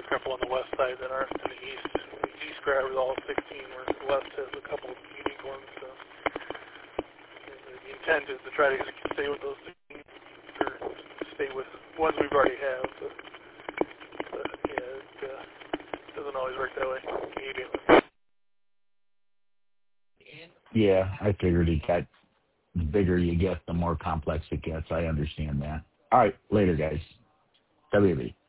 a couple on the west side that aren't in the east. The east grabs all 16, where the west has a couple of unique ones. So the intent is to try to stay with those 16, or stay with ones we've already have. But yeah, it doesn't always work that way immediately. Yeah, I figured it got the bigger you get, the more complex it gets. I understand that. All right, later, guys. WB.